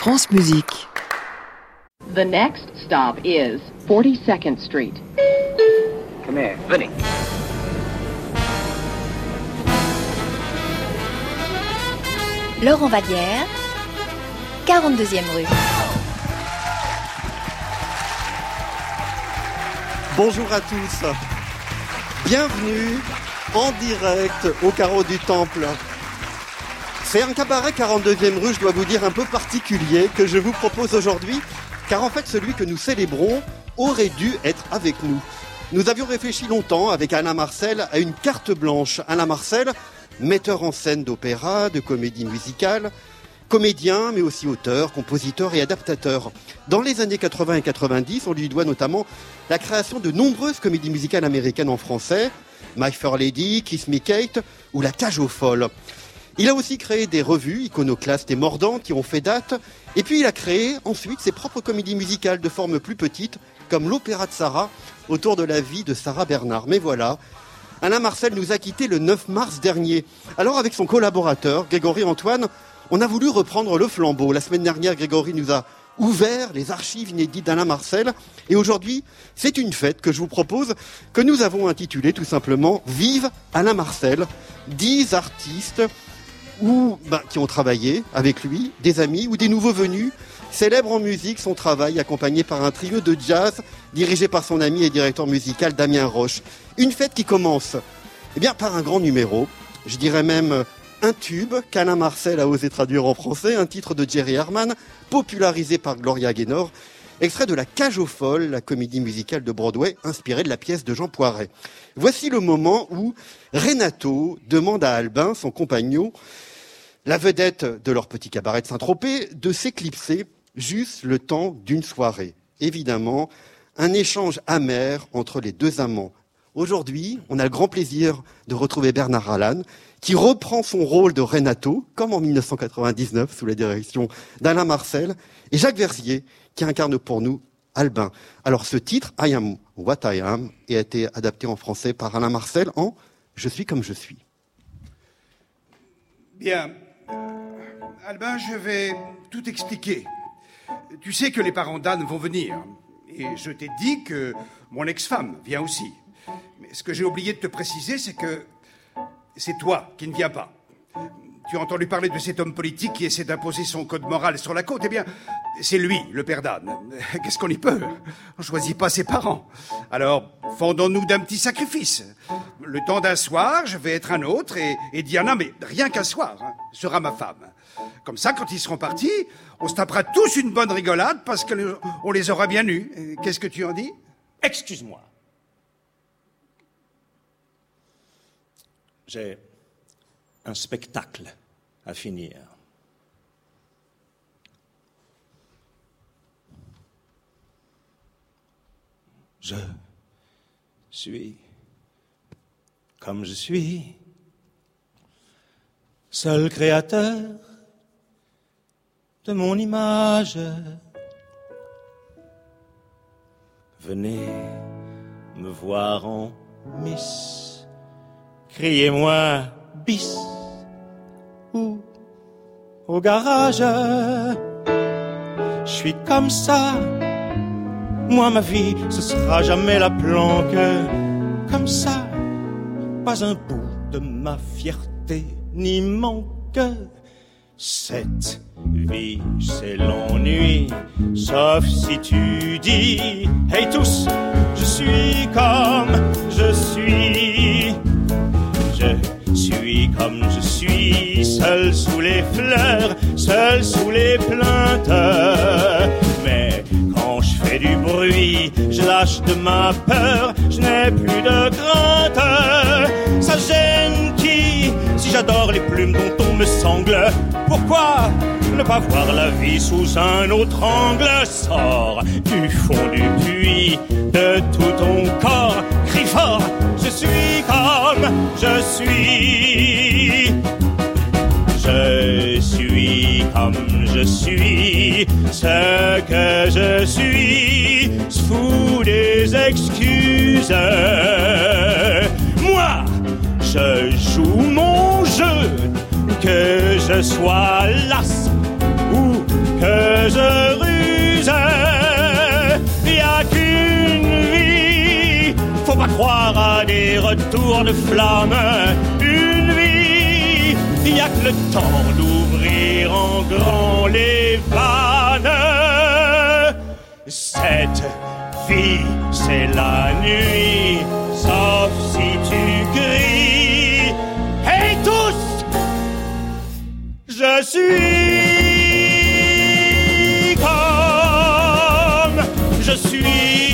France Musique. The next stop is 42nd Street. Come here, Vinny. Laurent Vallière, 42e rue. Bonjour à tous. Bienvenue en direct au Carreau du Temple. C'est un cabaret 42e rue, je dois vous dire, un peu particulier que je vous propose aujourd'hui, car en fait celui que nous célébrons aurait dû être avec nous. Nous avions réfléchi longtemps avec Alain Marcel à une carte blanche. Alain Marcel, metteur en scène d'opéra, de comédie musicale, comédien, mais aussi auteur, compositeur et adaptateur. Dans les années 80 et 90, on lui doit notamment la création de nombreuses comédies musicales américaines en français, My Fair Lady, Kiss Me Kate ou La Cage aux Folles. Il a aussi créé des revues iconoclastes et mordantes qui ont fait date. Et puis il a créé ensuite ses propres comédies musicales de forme plus petite, comme l'Opéra de Sarah, autour de la vie de Sarah Bernhardt. Mais voilà, Alain Marcel nous a quittés le 9 mars dernier. Alors avec son collaborateur, Grégory Antoine, on a voulu reprendre le flambeau. La semaine dernière, Grégory nous a ouvert les archives inédites d'Alain Marcel. Et aujourd'hui, c'est une fête que je vous propose, que nous avons intitulée tout simplement « Vive Alain Marcel ». 10 artistes qui ont travaillé avec lui, des amis ou des nouveaux venus, célèbrent en musique son travail accompagné par un trio de jazz dirigé par son ami et directeur musical Damien Roche. Une fête qui commence par un grand numéro, je dirais même un tube qu'Alain Marcel a osé traduire en français, un titre de Jerry Herman, popularisé par Gloria Gaynor, extrait de La Cage aux Folles, la comédie musicale de Broadway inspirée de la pièce de Jean Poiret. Voici le moment où Renato demande à Albin, son compagnon, la vedette de leur petit cabaret de Saint-Tropez, de s'éclipser juste le temps d'une soirée. Évidemment, un échange amer entre les deux amants. Aujourd'hui, on a le grand plaisir de retrouver Bernard Allan, qui reprend son rôle de Renato, comme en 1999, sous la direction d'Alain Marcel, et Jacques Verzier, qui incarne pour nous Albin. Alors ce titre, I Am What I Am, a été adapté en français par Alain Marcel en Je suis comme je suis. Bien. Albin, je vais tout expliquer. Tu sais que les parents d'Anne vont venir. Et je t'ai dit que mon ex-femme vient aussi. Mais ce que j'ai oublié de te préciser, c'est que c'est toi qui ne viens pas. Tu as entendu parler de cet homme politique qui essaie d'imposer son code moral sur la côte. Eh bien, c'est lui, le père d'Anne. Qu'est-ce qu'on y peut ? On ne choisit pas ses parents. Alors, fendons-nous d'un petit sacrifice. Le temps d'un soir, je vais être un autre et Diana, mais rien qu'un soir, sera ma femme. Comme ça, quand ils seront partis, on se tapera tous une bonne rigolade parce qu'on les aura bien eus. Qu'est-ce que tu en dis ? Excuse-moi. J'ai un spectacle à finir. Je suis comme je suis, seul créateur de mon image. Venez me voir en Miss, criez-moi bis ou au garage. Je suis comme ça, moi ma vie ce sera jamais la planque. Comme ça, pas un bout de ma fierté n'y manque. Cette vie c'est l'ennui, sauf si tu dis hey tous, je suis comme je suis. Je suis comme je suis, seul sous les fleurs, seul sous les plaintes. Mais quand je fais du bruit, je lâche de ma peur, je n'ai plus de crainte. Ça gêne qui, si j'adore les plumes dont on me sangle? Pourquoi ne pas voir la vie sous un autre angle? Sors du fond du puits de tout ton corps, crie fort, je suis comme je suis. Je suis comme je suis, ce que je suis se fout des excuses. Moi, je joue mon jeu, que je sois las ou que retour de flamme, une vie, y a que le temps d'ouvrir en grand les vannes. Cette vie, c'est la nuit, sauf si tu cries. Hey tous, je suis comme je suis.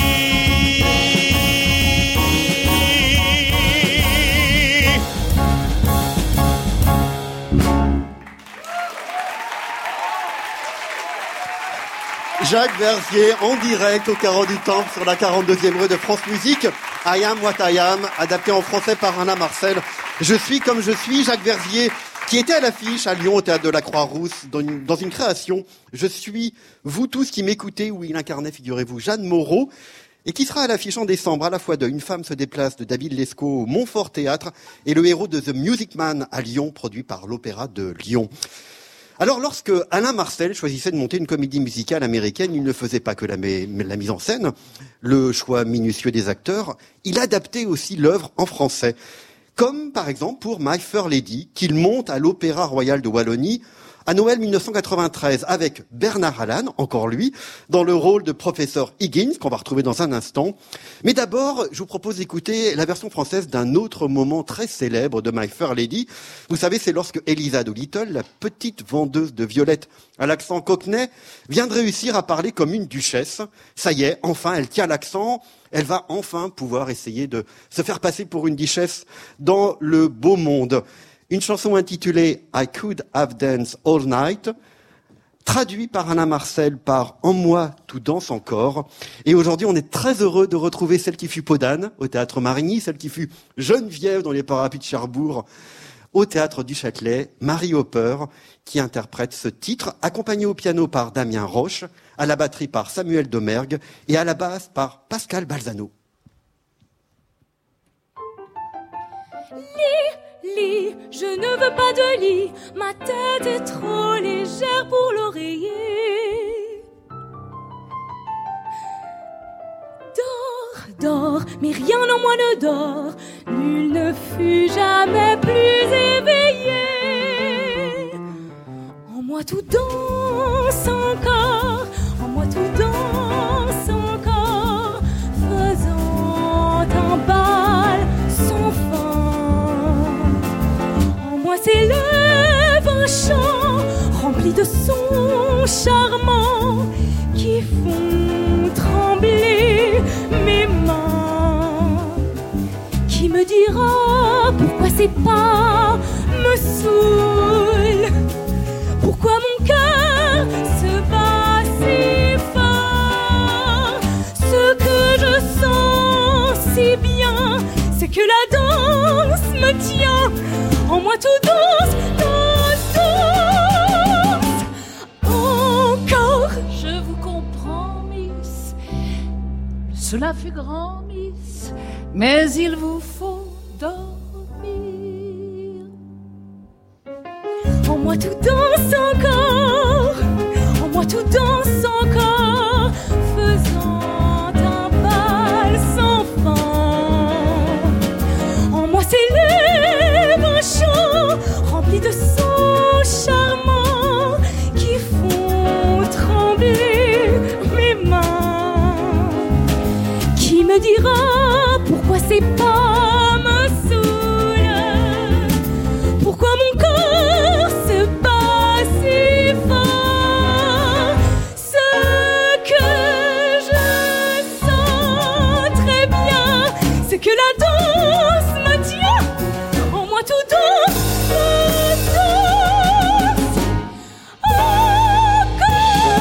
Jacques Verzier en direct au Carreau du Temple sur la 42e rue de France Musique. I am what I am, adapté en français par Anna Marcel. Je suis comme je suis, Jacques Verzier, qui était à l'affiche à Lyon au Théâtre de la Croix-Rousse dans une création. Je suis vous tous qui m'écoutez, où il incarnait, figurez-vous, Jeanne Moreau, et qui sera à l'affiche en décembre à la fois de Une femme se déplace de David Lescaut au Montfort Théâtre et le héros de The Music Man à Lyon, produit par l'Opéra de Lyon. Alors, lorsque Alain Marcel choisissait de monter une comédie musicale américaine, il ne faisait pas que la mise en scène, le choix minutieux des acteurs, il adaptait aussi l'œuvre en français. Comme, par exemple, pour My Fair Lady, qu'il monte à l'Opéra Royal de Wallonie, à Noël 1993, avec Bernard Allan, encore lui, dans le rôle de professeur Higgins, qu'on va retrouver dans un instant. Mais d'abord, je vous propose d'écouter la version française d'un autre moment très célèbre de My Fair Lady. Vous savez, c'est lorsque Eliza Doolittle, la petite vendeuse de violettes à l'accent cockney, vient de réussir à parler comme une duchesse. Ça y est, enfin, elle tient l'accent. Elle va enfin pouvoir essayer de se faire passer pour une duchesse dans le beau monde. Une chanson intitulée « I Could Have Danced All Night », traduit par Anna Marcel par « En moi, tout danse encore ». Et aujourd'hui, on est très heureux de retrouver celle qui fut Peau d'Âne au Théâtre Marigny, celle qui fut Geneviève dans les Parapluies de Cherbourg au Théâtre du Châtelet, Marie Hopper, qui interprète ce titre, accompagnée au piano par Damien Roche, à la batterie par Samuel Domergue et à la basse par Pascal Balzano. Lit, je ne veux pas de lit, ma tête est trop légère pour l'oreiller. Dors, mais rien en moi ne dort, nul ne fut jamais plus éveillé. En moi tout danse encore, en moi tout danse encore, faisant un bal sans fin. Moi s'élève un chant rempli de sons charmants qui font trembler mes mains. Qui me dira pourquoi ces pas me saoulent, pourquoi mon cœur se bat si fort. Ce que je sens si bien, c'est que la danse me tient. En moi tout danse, danse, danse. Encore, je vous comprends, Miss. Cela fut grand, Miss, mais il vous faut dormir. En moi tout danse encore, en moi tout danse encore, faisant un bal sans fin. En moi s'élève un chant rempli de sons charmants qui font trembler mes mains. Qui me dira pourquoi ces pas me saoulent, pourquoi mon corps se bat si fort. Ce que je sens très bien, c'est que la danse me tient. En moi tout danse, danse, danse. Encore.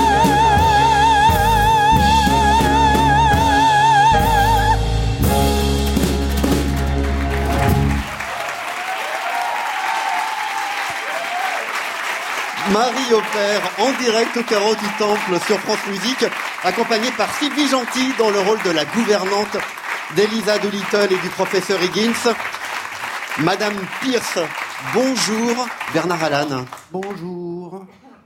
Marie Hopper en direct au Carreau du Temple sur France Musique, accompagnée par Sylvie Gentil dans le rôle de la gouvernante d'Eliza Doolittle et du professeur Higgins. Madame Pierce, bonjour. Bernard Allan. Bonjour.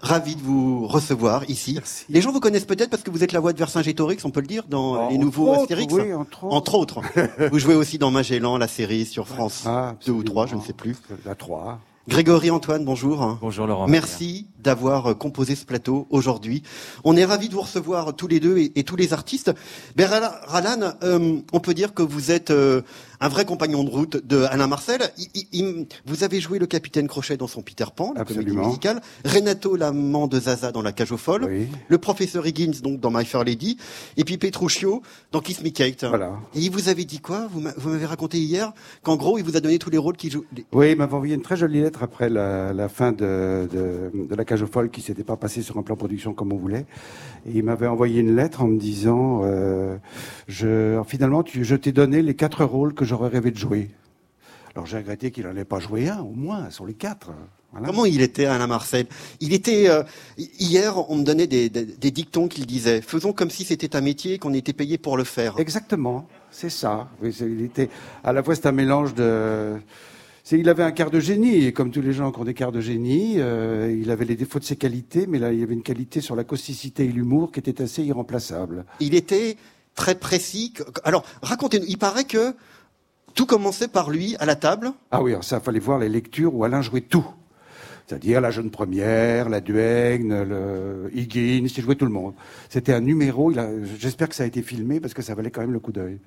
Ravi de vous recevoir ici. Merci. Les gens vous connaissent peut-être parce que vous êtes la voix de Vercingétorix, on peut le dire, dans les nouveaux Astérix. Oui, entre autres. Vous jouez aussi dans Magellan, la série sur France 2 ou 3, je ne sais plus. La 3. Grégory Antoine, bonjour. Bonjour Laurent. Merci d'avoir composé ce plateau aujourd'hui. On est ravis de vous recevoir tous les deux et tous les artistes. Bernard Allan, on peut dire que vous êtes un vrai compagnon de route de Alain Marcel. Vous avez joué le Capitaine Crochet dans son Peter Pan, la comédie musicale. Renato, l'amant de Zaza dans La Cage aux Folles. Oui. Le professeur Higgins donc dans My Fair Lady. Et puis Petruccio dans Kiss Me Kate. Voilà. Et il vous avait dit quoi? Vous m'avez raconté hier qu'en gros, il vous a donné tous les rôles qu'il joue. Oui, il m'avait envoyé une très jolie lettre après la fin de La Cage aux Folles qui s'était pas passée sur un plan production comme on voulait. Et il m'avait envoyé une lettre en me disant finalement, je t'ai donné les 4 rôles que j'aurais rêvé de jouer. Alors j'ai regretté qu'il n'en ait pas joué un, au moins, sur les 4. Voilà. Comment il était, Alain Marcel? Il était hier, on me donnait des dictons qu'il disait. Faisons comme si c'était un métier, qu'on était payé pour le faire. Exactement, c'est ça. Oui, il était à la fois c'est un mélange de. Il avait un quart de génie, et comme tous les gens qui ont des quarts de génie, il avait les défauts de ses qualités, mais là il y avait une qualité sur la causticité et l'humour qui était assez irremplaçable. Il était très précis. Alors racontez-nous. Il paraît que tout commençait par lui à la table. Ah oui, alors ça, fallait voir les lectures où Alain jouait tout. C'est-à-dire la jeune première, la Duègne, le Higgins, il jouait tout le monde. C'était un numéro, j'espère que ça a été filmé parce que ça valait quand même le coup d'œil.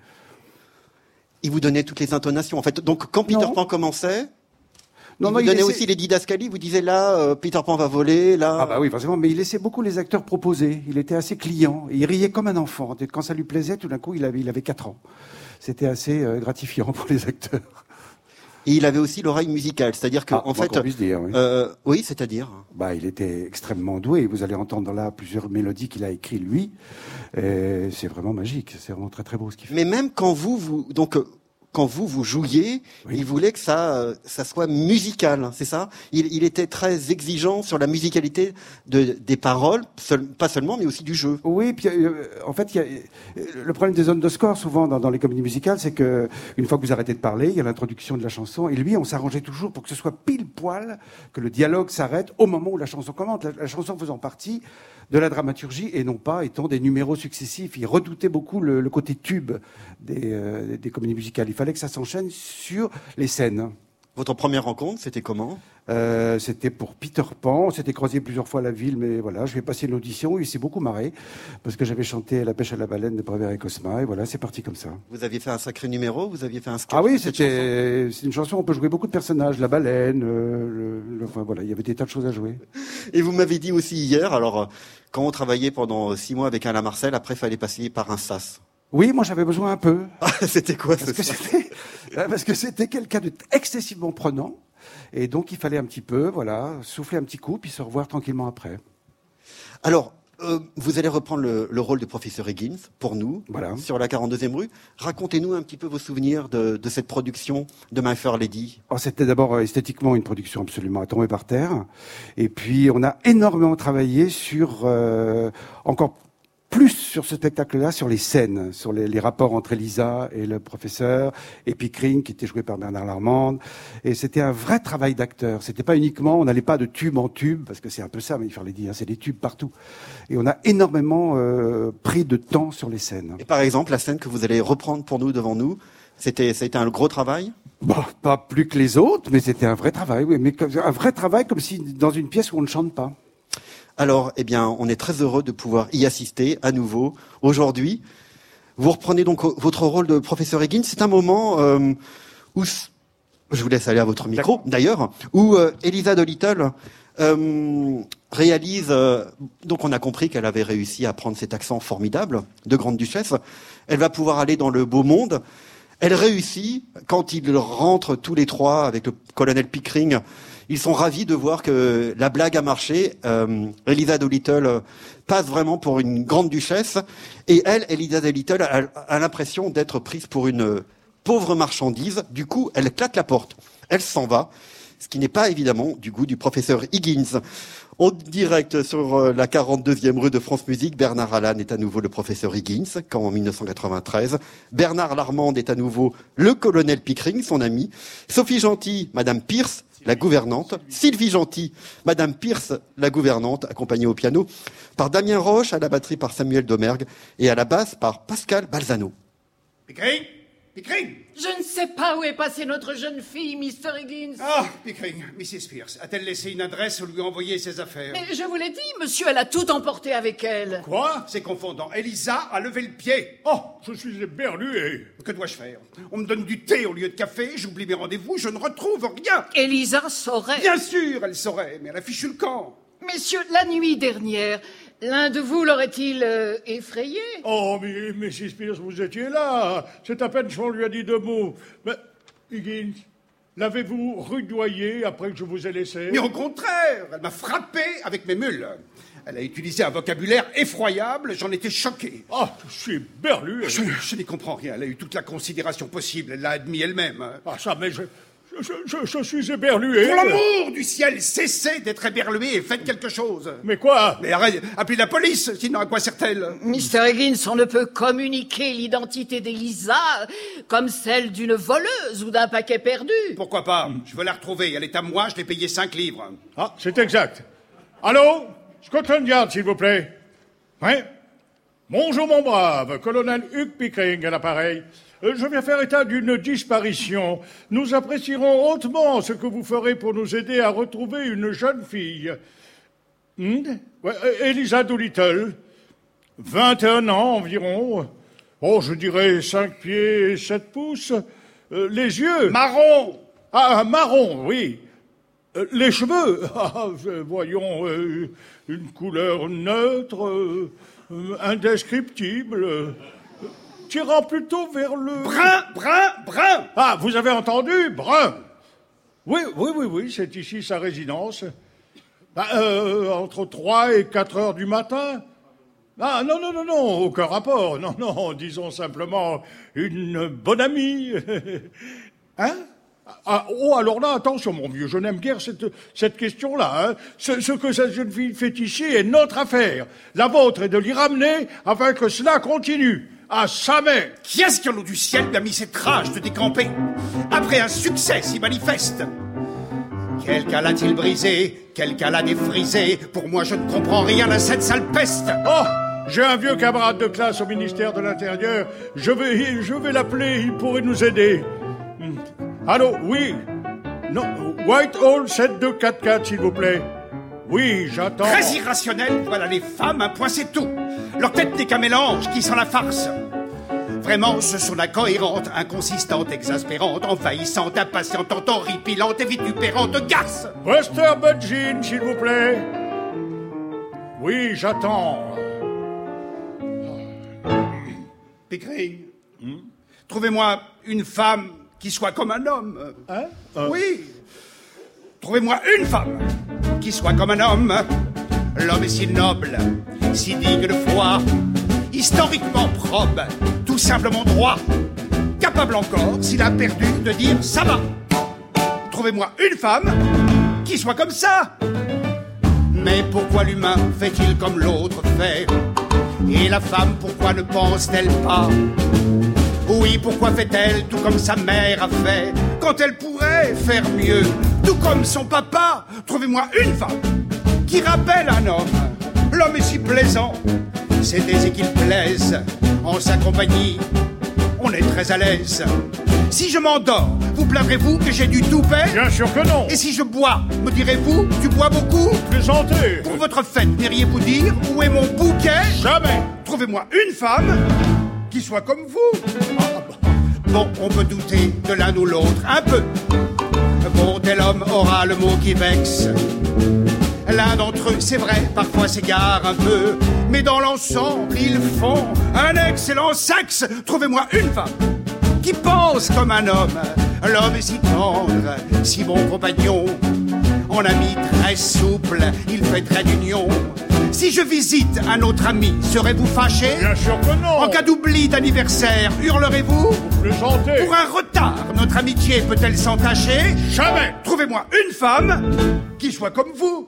Il vous donnait toutes les intonations. En fait, donc quand Peter Pan commençait, il vous donnait aussi les didascalies. Vous disiez là, Peter Pan va voler, là. Ah bah oui, forcément. Mais il laissait beaucoup les acteurs proposer. Il était assez client. Et il riait comme un enfant. Quand ça lui plaisait, tout d'un coup, il avait 4 ans. C'était assez gratifiant pour les acteurs. Et il avait aussi l'oreille musicale, c'est-à-dire que en fait, dire, oui. Oui, c'est-à-dire. Bah, il était extrêmement doué. Vous allez entendre là plusieurs mélodies qu'il a écrites lui. Et c'est vraiment magique. C'est vraiment très très beau ce qu'il fait. Mais même quand vous jouiez, oui. Il voulait que ça soit musical, c'est ça? Il était très exigeant sur la musicalité des paroles, pas seulement, mais aussi du jeu. Oui, puis en fait, le problème des zones de score, souvent dans les comédies musicales, c'est que une fois que vous arrêtez de parler, il y a l'introduction de la chanson, et lui, on s'arrangeait toujours pour que ce soit pile poil, que le dialogue s'arrête au moment où la chanson commence, la chanson faisant partie de la dramaturgie et non pas étant des numéros successifs. Il redoutait beaucoup le côté tube des comédies musicales. Il fallait que ça s'enchaîne sur les scènes. Votre première rencontre, c'était comment? C'était pour Peter Pan. On s'était croisés plusieurs fois à la ville, mais voilà, je vais passer une audition. Il s'est beaucoup marré parce que j'avais chanté La pêche à la baleine de Prévert et Cosma. Et voilà, c'est parti comme ça. Vous aviez fait un sacré numéro? Vous aviez fait un sketch? Ah oui, c'est une chanson. On peut jouer beaucoup de personnages. La baleine, enfin voilà, il y avait des tas de choses à jouer. Et vous m'avez dit aussi hier, alors quand on travaillait pendant 6 mois avec Alain Marcel, après il fallait passer par un sas. Oui, moi j'avais besoin un peu. C'était quoi parce que c'était quelqu'un d'excessivement prenant. Et donc il fallait un petit peu, voilà, souffler un petit coup, puis se revoir tranquillement après. Alors, vous allez reprendre le rôle de professeur Higgins, pour nous, voilà. Sur la 42e rue. Racontez-nous un petit peu vos souvenirs de cette production de My Fair Lady. Oh, c'était d'abord esthétiquement une production absolument à tomber par terre. Et puis on a énormément travaillé sur encore plus sur ce spectacle-là, sur les scènes, sur les rapports entre Elisa et le professeur, et Pickering, qui était joué par Bernard Larmande. Et c'était un vrai travail d'acteur. C'était pas uniquement, on n'allait pas de tube en tube, parce que c'est un peu ça, mais il fallait dire, c'est des tubes partout. Et on a énormément pris de temps sur les scènes. Et par exemple, la scène que vous allez reprendre pour nous, devant nous, ça a été un gros travail? Bon, pas plus que les autres, mais c'était un vrai travail, oui. Mais un vrai travail comme si dans une pièce où on ne chante pas. Alors, eh bien, on est très heureux de pouvoir y assister à nouveau aujourd'hui. Vous reprenez donc votre rôle de professeur Higgins. C'est un moment où, je vous laisse aller à votre micro d'ailleurs, où Elisa Dolittle réalise, donc on a compris qu'elle avait réussi à prendre cet accent formidable de grande duchesse. Elle va pouvoir aller dans le beau monde. Elle réussit quand ils rentrent tous les trois avec le colonel Pickering. Ils sont ravis de voir que la blague a marché. Elisa Dolittle passe vraiment pour une grande duchesse. Et Elisa Dolittle, a l'impression d'être prise pour une pauvre marchandise. Du coup, elle claque la porte. Elle s'en va. Ce qui n'est pas évidemment du goût du professeur Higgins. En direct sur la 42e rue de France Musique, Bernard Allan est à nouveau le professeur Higgins, quand en 1993. Bernard Larmande est à nouveau le colonel Pickering, son ami. Sophie Gentil, Madame Pierce, la gouvernante, Sylvie Gentil, Madame Pierce, la gouvernante, accompagnée au piano par Damien Roche, à la batterie par Samuel Domergue et à la basse par Pascal Balzano. Pickering, Pickering. Je ne sais pas où est passée notre jeune fille, Mr. Higgins. Ah, Pickering, Mrs. Pierce, a-t-elle laissé une adresse où lui envoyer ses affaires? Mais je vous l'ai dit, monsieur, elle a tout emporté avec elle. Quoi? C'est confondant. Elisa a levé le pied. Oh, je suis éberlué. Que dois-je faire? On me donne du thé au lieu de café, j'oublie mes rendez-vous, je ne retrouve rien. Elisa saurait. Bien sûr, elle saurait, mais elle a fichu le camp. Messieurs, la nuit dernière, l'un de vous l'aurait-il effrayé? Oh, mais Mrs. Pierce, vous étiez là. C'est à peine qu'on lui a dit 2 mots. Mais, Higgins, l'avez-vous rudoyé après que je vous ai laissé? Mais au contraire, elle m'a frappé avec mes mules. Elle a utilisé un vocabulaire effroyable, j'en étais choqué. Ah, je suis éberlué. Je n'y comprends rien, elle a eu toute la considération possible, elle l'a admis elle-même. Ah, ça, mais je suis éberlué. Pour l'amour du ciel, cessez d'être éberlué et faites quelque chose. Mais quoi? Mais arrête, appelez la police, sinon à quoi sert-elle? Mr. Higgins, on ne peut communiquer l'identité d'Elisa comme celle d'une voleuse ou d'un paquet perdu. Pourquoi pas? Je veux la retrouver, elle est à moi, je l'ai payée 5 livres. Ah, c'est exact. Allô? Scotland Yard, s'il vous plaît. Oui? Bonjour, mon brave. Colonel Hugh Pickering à l'appareil. Je viens faire état d'une disparition. Nous apprécierons hautement ce que vous ferez pour nous aider à retrouver une jeune fille. Elisa Doolittle. 21 ans environ. Oh, je dirais 5 pieds et 7 pouces. Les yeux. Marron. Ah, marron, oui. Les cheveux. Voyons, une couleur neutre, indescriptible. Tirant plutôt vers le... Brun. Ah, vous avez entendu? Brun. Oui, c'est ici sa résidence. Entre 3 et 4 heures du matin. Ah, non, aucun rapport. Non, disons simplement une bonne amie. Hein? Alors là, attention, mon vieux, je n'aime guère cette question-là. Hein. Ce que cette jeune fille fait ici est notre affaire. La vôtre est de l'y ramener afin que cela continue. À jamais. Qui est-ce qui, au nom du ciel, lui a mis cette rage de décamper après un succès si manifeste? Quelqu'un l'a-t-il brisé? Quelqu'un l'a défrisé? Pour moi, je ne comprends rien à cette sale peste. Oh, j'ai un vieux camarade de classe au ministère de l'Intérieur. Je vais l'appeler, il pourrait nous aider. Allô, oui. Non, Whitehall 7244, s'il vous plaît. Oui, j'attends. Très irrationnel, voilà les femmes, un point c'est tout. Leur tête n'est qu'un mélange qui sent la farce. Vraiment, ce sont incohérentes, inconsistantes, exaspérantes, envahissantes, impatientantes, horripilantes et vitupérantes garces. Buster Budgeon, s'il vous plaît. Oui, j'attends. Pickering, trouvez-moi une femme qui soit comme un homme. Hein? Oui. Trouvez-moi une femme qui soit comme un homme. L'homme est si noble, si digne de foi, historiquement probe, tout simplement droit, capable encore, s'il a perdu, de dire ça va. Trouvez-moi une femme qui soit comme ça. Mais pourquoi l'humain fait-il comme l'autre fait? Et la femme, pourquoi ne pense-t-elle pas? Oui, pourquoi fait-elle tout comme sa mère a fait, quand elle pourrait faire mieux, tout comme son papa? Trouvez-moi une femme qui rappelle un homme. L'homme est si plaisant, c'est aisé qu'il plaise. En sa compagnie, on est très à l'aise. Si je m'endors, vous plaindrez-vous que j'ai du toupet? Bien sûr que non. Et si je bois, me direz-vous, tu bois beaucoup? Plaisantez. Pour votre fête, n'iriez-vous dire, où est mon bouquet? Jamais. Trouvez-moi une femme qui soit comme vous. Bon, on peut douter de l'un ou l'autre, un peu. Bon, tel homme aura le mot qui vexe. L'un d'entre eux, c'est vrai, parfois s'égare un peu, mais dans l'ensemble, ils font un excellent sexe. Trouvez-moi une femme qui pense comme un homme. L'homme est si tendre, si bon compagnon, en ami très souple, il fait trait d'union. Si je visite un autre ami, serez-vous fâché? Bien sûr que non. En cas d'oubli d'anniversaire, hurlerez-vous? Vous plaisantez. Pour un retard, notre amitié peut-elle s'entacher? Jamais. Trouvez-moi une femme qui soit comme vous.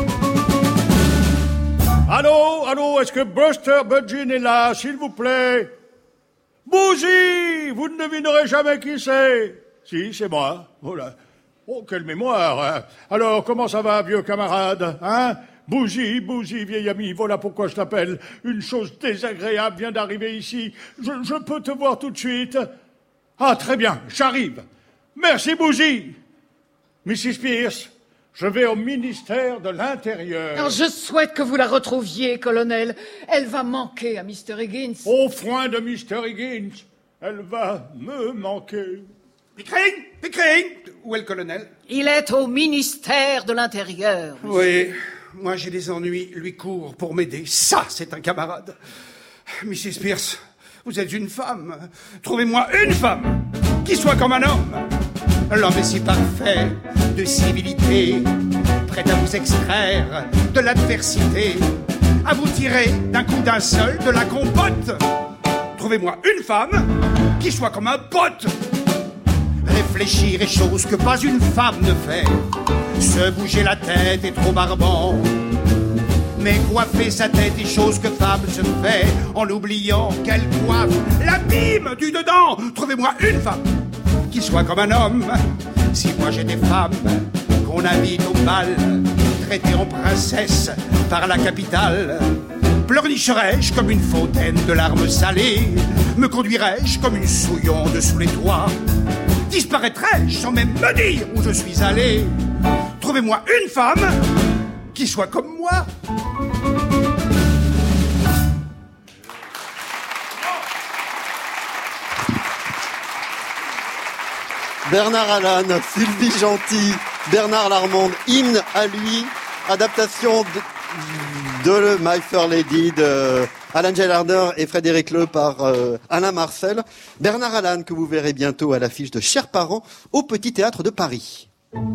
Allô, est-ce que Buster Budgeon est là, s'il vous plaît? Bougie, vous ne devinerez jamais qui c'est. Si, c'est moi. Voilà. Oh, quelle mémoire, hein. Alors, comment ça va, vieux camarade, hein? Bougie, vieil ami, voilà pourquoi je t'appelle. Une chose désagréable vient d'arriver ici. Je peux te voir tout de suite. Ah, très bien, j'arrive. Merci, Bougie. Mrs. Pierce, je vais au ministère de l'Intérieur. Alors, je souhaite que vous la retrouviez, colonel. Elle va manquer à Mr. Higgins. Au foin de Mr. Higgins, elle va me manquer. Pickering, où est le colonel? Il est au ministère de l'Intérieur. Oui, moi j'ai des ennuis, lui court pour m'aider. Ça, c'est un camarade. Mrs. Pierce, vous êtes une femme. Trouvez-moi une femme qui soit comme un homme. L'homme est si parfait de civilité, prêt à vous extraire de l'adversité, à vous tirer d'un coup d'un seul de la compote. Trouvez-moi une femme qui soit comme un pote. Réfléchir est chose que pas une femme ne fait. Se bouger la tête est trop barbant. Mais coiffer sa tête est chose que femme se fait en oubliant qu'elle coiffe l'abîme du dedans. Trouvez-moi une femme qui soit comme un homme. Si moi j'étais femme, qu'on invite au bal, traitée en princesse par la capitale, pleurnicherais-je comme une fontaine de larmes salées, me conduirais-je comme une souillon dessous les toits, disparaîtrais-je sans même me dire où je suis allé. Trouvez-moi une femme qui soit comme moi. Bernard Allan, Sylvie Gentil, Bernard Larmande, hymne à lui, adaptation de My Fair Lady de Alan Gellarder et Frédéric Leu par Alain Marcel. Bernard Allan que vous verrez bientôt à l'affiche de Chers parents au Petit Théâtre de Paris.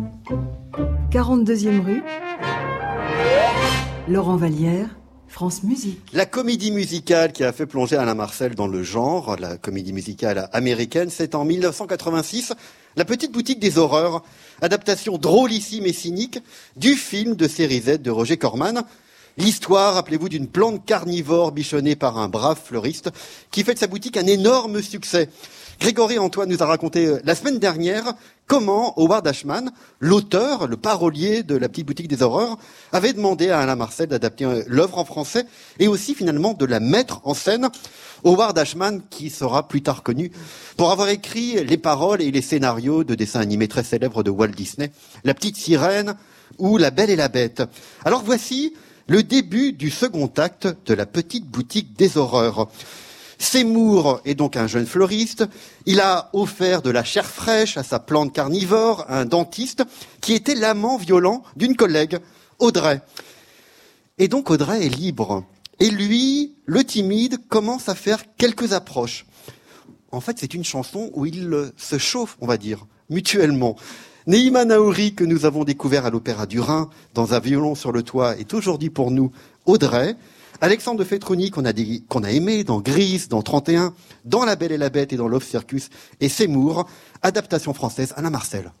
42e rue, Laurent Vallière, France Musique. La comédie musicale qui a fait plonger Alain Marcel dans le genre, la comédie musicale américaine, c'est en 1986, La Petite Boutique des Horreurs, adaptation drôlissime et cynique du film de série Z de Roger Corman. L'histoire, rappelez-vous, d'une plante carnivore bichonnée par un brave fleuriste qui fait de sa boutique un énorme succès. Grégory Antoine nous a raconté la semaine dernière comment Howard Ashman, l'auteur, le parolier de La Petite Boutique des Horreurs, avait demandé à Alain Marcel d'adapter l'œuvre en français et aussi finalement de la mettre en scène. Howard Ashman, qui sera plus tard connu pour avoir écrit les paroles et les scénarios de dessins animés très célèbres de Walt Disney, La Petite Sirène ou La Belle et la Bête. Alors voici le début du second acte de La Petite Boutique des Horreurs. Seymour est donc un jeune fleuriste. Il a offert de la chair fraîche à sa plante carnivore, à un dentiste, qui était l'amant violent d'une collègue, Audrey. Et donc Audrey est libre. Et lui, le timide, commence à faire quelques approches. En fait, c'est une chanson où ils se chauffent, on va dire, mutuellement. Neima Naouri, que nous avons découvert à l'Opéra du Rhin, dans Un violon sur le toit, est aujourd'hui pour nous Audrey. Alexandre de Fetroni, qu'on a aimé dans Grise, dans 31, dans La Belle et la Bête et dans Love Circus, et Seymour, adaptation française, Alain Marcel.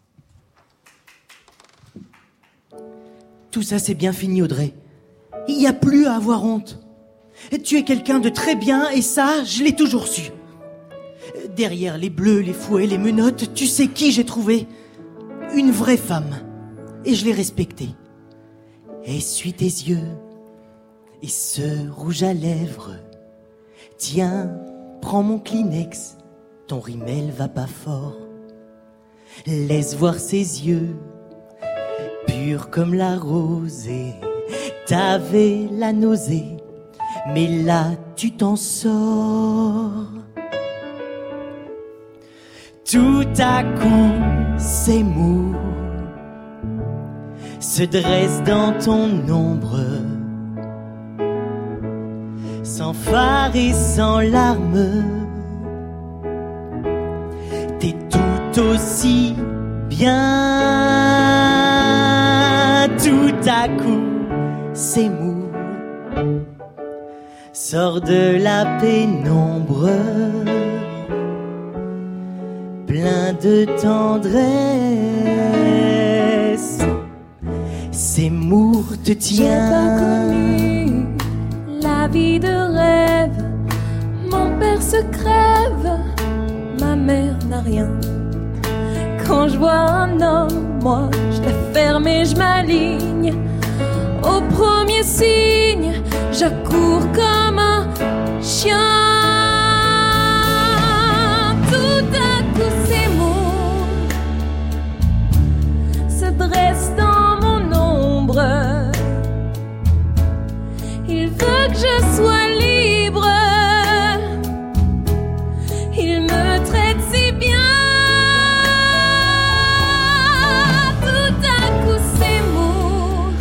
Tout ça, c'est bien fini, Audrey. Il n'y a plus à avoir honte. Tu es quelqu'un de très bien, et ça, je l'ai toujours su. Derrière les bleus, les fouets, les menottes, tu sais qui j'ai trouvé? Une vraie femme. Et je l'ai respectée. Essuie tes yeux et ce rouge à lèvres. Tiens, prends mon Kleenex, ton rimel va pas fort. Laisse voir ses yeux, purs comme la rosée. T'avais la nausée, mais là tu t'en sors. Tout à coup, Seymour se dresse dans ton ombre, sans phare et sans larmes. T'es tout aussi bien. Tout à coup, Seymour sort de la pénombre, plein de tendresse. Seymour te tient. J'ai pas connu la vie de rêve. Mon père se crève, ma mère n'a rien. Quand je vois un homme, moi, je la ferme et je m'aligne. Au premier signe, j'accours comme un chien. Tout à coup, ces mots se dressent dans mon ombre. Il veut que je sois libre. Il me traite si bien. Tout à coup, ces mots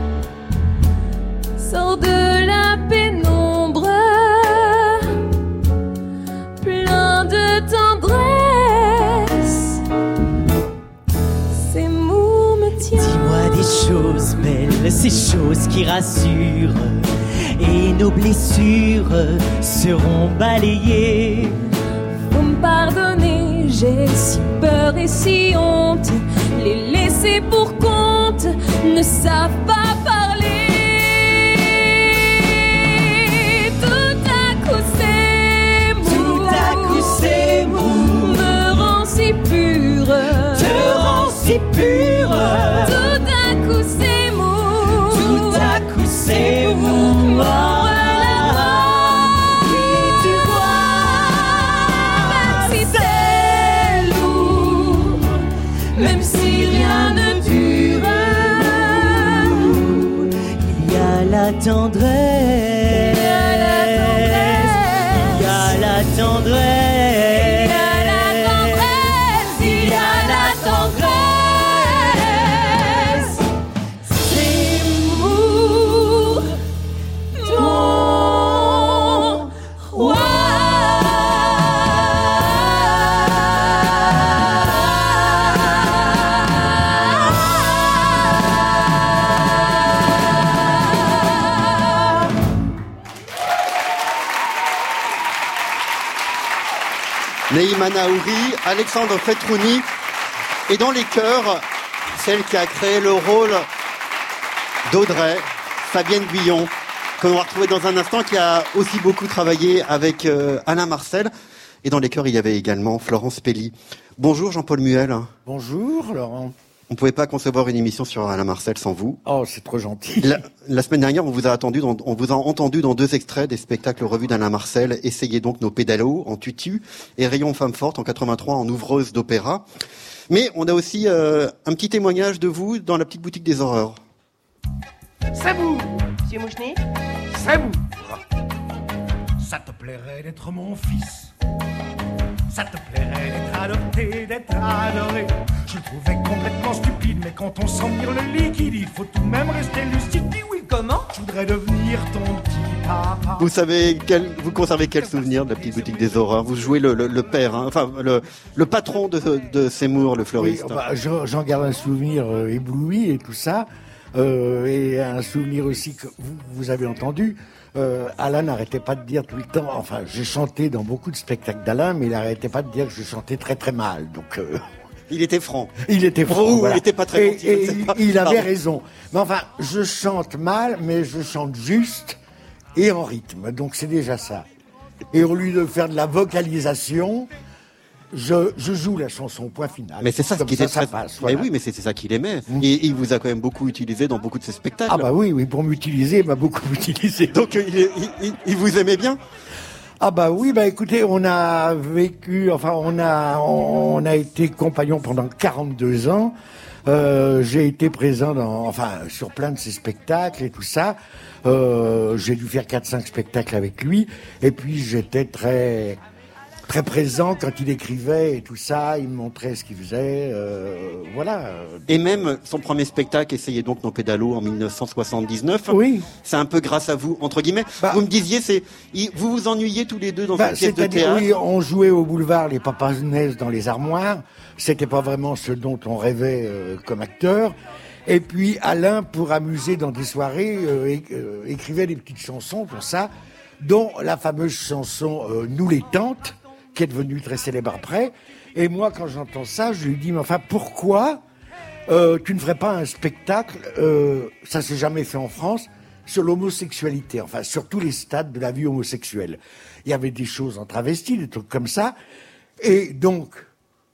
sortent de la pénombre, plein de tendresse. Ces mots me tiennent. Dis-moi des choses belles, ces choses qui rassurent, et nos blessures seront balayées. Vous me pardonnez, j'ai si peur et si honte. Les laissés pour compte ne savent pas parler. Tout à coup, ces mots me rend si pure. Te rend si pure. Tout à coup, ces mots. Tout à coup, ces mots. Même si rien ne dure, il y a la tendresse, il y a la tendresse, il y a la tendresse. Ces mots, mon roi. Naïma Naouri, Alexandre Fetrouni, et dans les chœurs, celle qui a créé le rôle d'Audrey, Fabienne Guyon, que l'on va retrouver dans un instant, qui a aussi beaucoup travaillé avec Alain Marcel. Et dans les chœurs, il y avait également Florence Pelli. Bonjour Jean-Paul Muel. Bonjour Laurent. On ne pouvait pas concevoir une émission sur Alain Marcel sans vous. Oh, c'est trop gentil. La semaine dernière, on vous a entendu dans 2 extraits des spectacles revus d'Alain Marcel. Essayez donc nos pédalos en tutu et Rayon Femme Forte en 83 en ouvreuse d'opéra. Mais on a aussi un petit témoignage de vous dans la petite boutique des horreurs. Ça vous, monsieur Mouchenet? Ça vous. Ça te plairait d'être mon fils? Ça te plairait d'être adopté, d'être adoré? Je le trouvais complètement stupide, mais quand on sent venir le liquide, il faut tout de même rester lucide. Dis oui, comment? Je voudrais devenir ton petit papa. Vous conservez quel souvenir de la petite boutique des horreurs? Vous jouez le père, hein, enfin le patron de Seymour, le fleuriste. Oui, bah, j'en garde un souvenir ébloui et tout ça, et un souvenir aussi que vous avez entendu. Alain n'arrêtait pas de dire tout le temps, enfin j'ai chanté dans beaucoup de spectacles d'Alain, mais il n'arrêtait pas de dire que je chantais très très mal, donc... Il était franc. Il était franc, voilà. Il n'était pas très gentil, il avait raison. Mais enfin, je chante mal, mais je chante juste et en rythme, donc c'est déjà ça. Et au lieu de faire de la vocalisation... Je joue la chanson, point final. Mais c'est ça ce qui était très... passe, voilà. Mais oui, mais c'est ça qu'il aimait. Et il vous a quand même beaucoup utilisé dans beaucoup de ses spectacles. Ah bah oui, pour m'utiliser, il m'a beaucoup utilisé. Donc il vous aimait bien? Ah bah oui, bah écoutez, on a vécu, enfin on a été compagnons pendant 42 ans. J'ai été présent sur plein de ses spectacles et tout ça. J'ai dû faire 4-5 spectacles avec lui. Et puis j'étais très présent quand il écrivait et tout ça, il me montrait ce qu'il faisait, voilà. Et même son premier spectacle, Essayez donc nos pédalos, en 1979. Oui. C'est un peu grâce à vous, entre guillemets. Vous me disiez, vous vous ennuyez tous les deux dans une pièce de théâtre. Oui, on jouait au boulevard Les Papas naissent dans les armoires. C'était pas vraiment ce dont on rêvait comme acteur. Et puis Alain, pour amuser dans des soirées, écrivait des petites chansons pour ça, dont la fameuse chanson Nous les tantes, qui est devenue très célèbre après. Et moi, quand j'entends ça, je lui dis, mais enfin, pourquoi tu ne ferais pas un spectacle, ça s'est jamais fait en France, sur l'homosexualité, enfin, sur tous les stades de la vie homosexuelle. Il y avait des choses en travesti, des trucs comme ça. Et donc,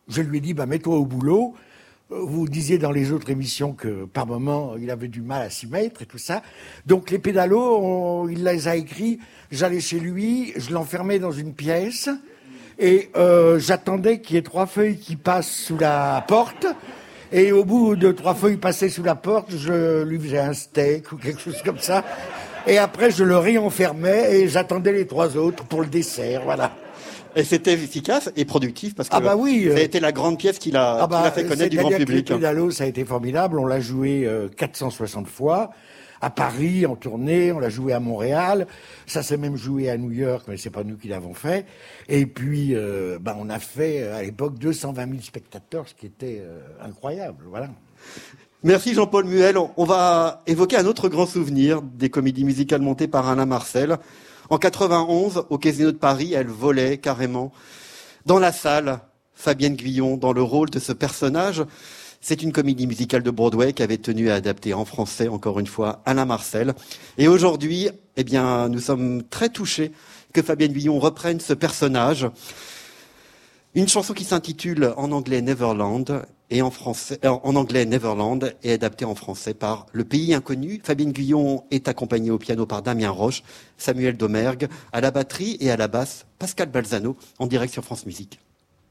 je lui ai dit, mets-toi au boulot. Vous disiez dans les autres émissions que par moment, il avait du mal à s'y mettre et tout ça. Donc les pédalos, il les a écrits. J'allais chez lui, je l'enfermais dans une pièce et j'attendais qu'il y ait 3 feuilles qui passent sous la porte. Et au bout de 3 feuilles passées sous la porte, je lui faisais un steak ou quelque chose comme ça. Et après, je le réenfermais et j'attendais les 3 autres pour le dessert, voilà. Et c'était efficace et productif parce que oui, ça a été la grande pièce qui l'a fait connaître du grand public. Les pédalos, ça a été formidable. On l'a joué 460 fois. À Paris, en tournée, on l'a joué à Montréal. Ça s'est même joué à New York, mais c'est pas nous qui l'avons fait. Et puis, on a fait, à l'époque, 220 000 spectateurs, ce qui était incroyable, voilà. Merci Jean-Paul Muel. On va évoquer un autre grand souvenir des comédies musicales montées par Alain Marcel. En 91, au Casino de Paris, elle volait carrément dans la salle. Fabienne Guillon, dans le rôle de ce personnage. C'est une comédie musicale de Broadway qui avait tenu à adapter en français, encore une fois, Alain Marcel. Et aujourd'hui, nous sommes très touchés que Fabienne Guillon reprenne ce personnage. Une chanson qui s'intitule en anglais Neverland et en anglais Neverland est adaptée en français par Le Pays Inconnu. Fabienne Guillon est accompagnée au piano par Damien Roche, Samuel Domergue, à la batterie et à la basse Pascal Balzano, en direct sur France Musique.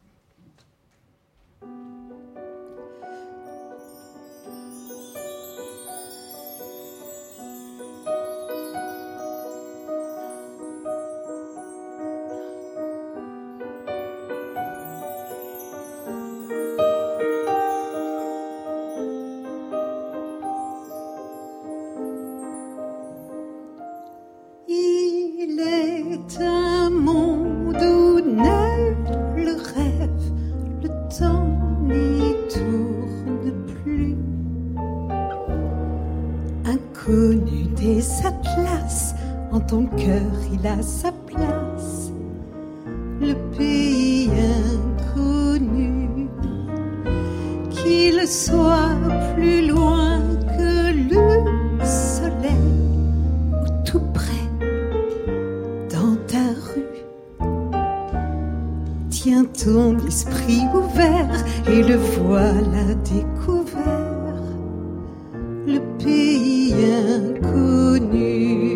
Sa place, le pays inconnu, qu'il soit plus loin que le soleil ou tout près dans ta rue. Tiens ton esprit ouvert et le voilà découvert, le pays inconnu.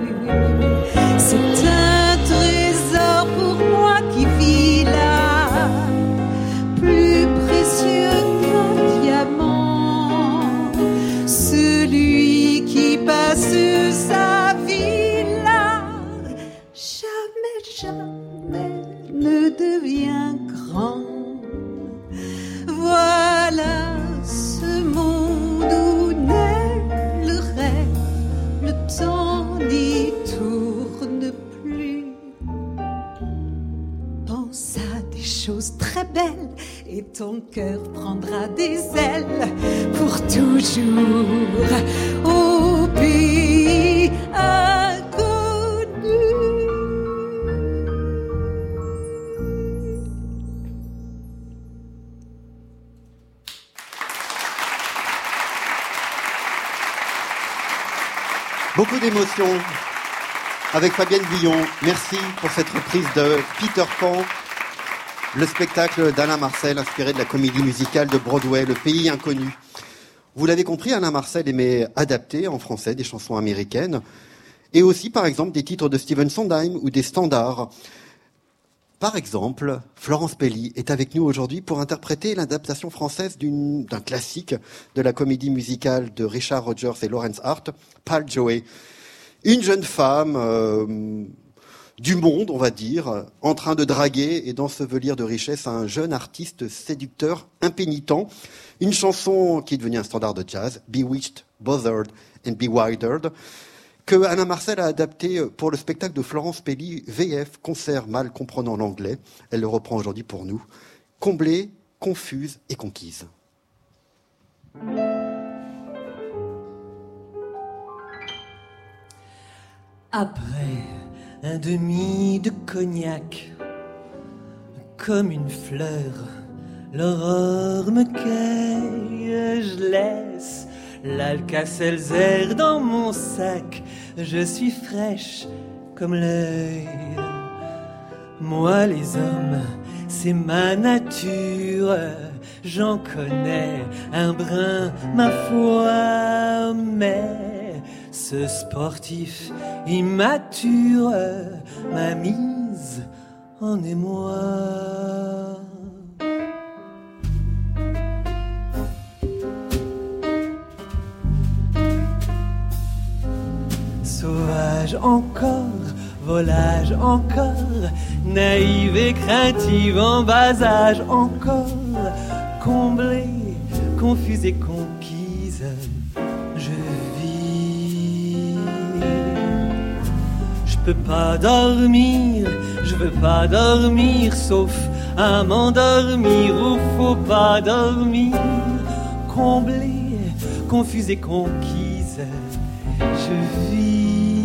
C'est un trésor pour moi qui vis là, plus précieux qu'un diamant, celui qui passe sa vie là, jamais, jamais ne devient grand. Voilà ce monde où naît le rêve, le temps n'y tourne plus. Pense à des choses très belles et ton cœur prendra des ailes pour toujours au pays inconnu. Beaucoup d'émotions avec Fabienne Guillon. Merci pour cette reprise de Peter Pan, le spectacle d'Alain Marcel inspiré de la comédie musicale de Broadway, Le Pays Inconnu. Vous l'avez compris, Alain Marcel aimait adapter en français des chansons américaines et aussi, par exemple, des titres de Stephen Sondheim ou des standards. Par exemple, Florence Pelley est avec nous aujourd'hui pour interpréter l'adaptation française d'un classique de la comédie musicale de Richard Rodgers et Lawrence Hart, Pal Joey. Une jeune femme du monde, on va dire, en train de draguer et d'ensevelir de richesse un jeune artiste séducteur impénitent. Une chanson qui est devenue un standard de jazz, Bewitched, Bothered and Bewildered, que Alain Marcel a adapté pour le spectacle de Florence Pelley, VF, concert mal comprenant l'anglais. Elle le reprend aujourd'hui pour nous. Comblée, confuse et conquise. Après un demi de cognac, comme une fleur, l'aurore me cueille, je laisse l'Alka-Seltzer dans mon sac, je suis fraîche comme l'œil. Moi les hommes, c'est ma nature. J'en connais un brin, ma foi, mais ce sportif immature m'a mise en émoi. Sauvage encore, volage encore, naïve et craintive en bas âge encore, comblée, confuse et conquise, je vis. Je peux pas dormir, je veux pas dormir, sauf à m'endormir où faut pas dormir, comblée, confuse et conquise, je vis.